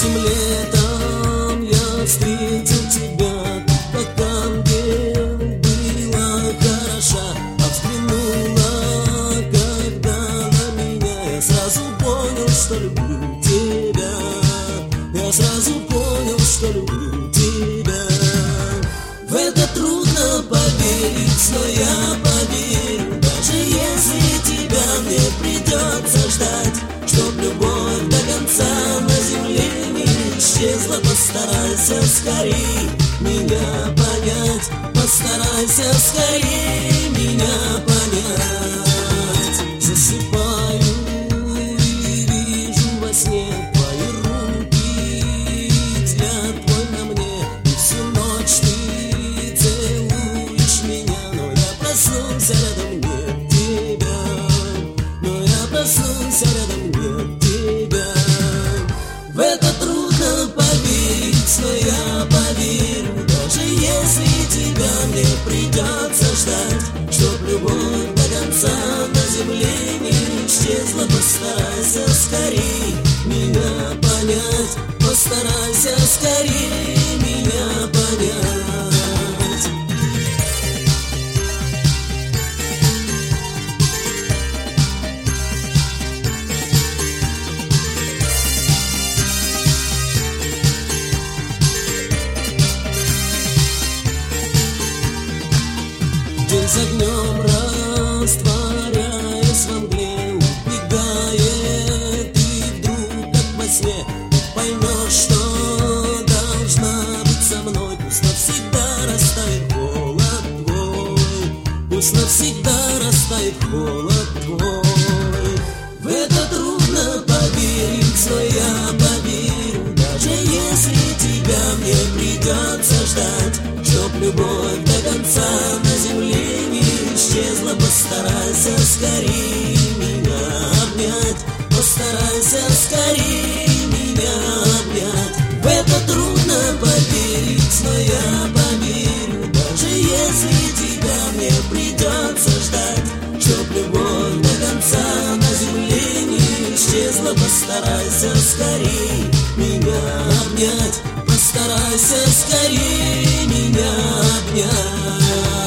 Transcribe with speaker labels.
Speaker 1: Этим летом я встретил тебя, как ангел, была хороша, а взглянула, когда на меня, я сразу понял, что люблю тебя. Я сразу понял, что люблю тебя. В это трудно поверить, но я поверю, даже если тебя мне придется ждать, чтоб любовь до конца на земле не исчезла. Постарайся скорей меня понять, постарайся скорей меня понять. Засыпаю и вижу во сне твои руки, взгляд твой на мне, и всю ночь ты целуешь меня. Но я проснулся, рядом нет тебя, но я проснулся, рядом нет тебя. В это трудно поверить, но я поверю, даже если тебя мне придется ждать, чтоб любовь до конца на земле не исчезла. Постарайся скорей меня понять, постарайся скорей меня понять. День за днем растворяясь во мгле, убегает, и вдруг, как во сне, ты поймешь, что должна быть со мной. Пусть навсегда растает холод твой, пусть навсегда растает холод твой. В это трудно поверить, но я поверю, даже если тебя мне придется ждать, чтоб любовь до конца на земле не исчезла. Постарайся скорей меня обнять, постарайся скорей меня обнять. В это трудно поверить, но я поверю, даже если тебя мне придется ждать, чтоб любовь до конца на земле не исчезла. Постарайся скорей меня обнять, постарайся скорей меня обнять.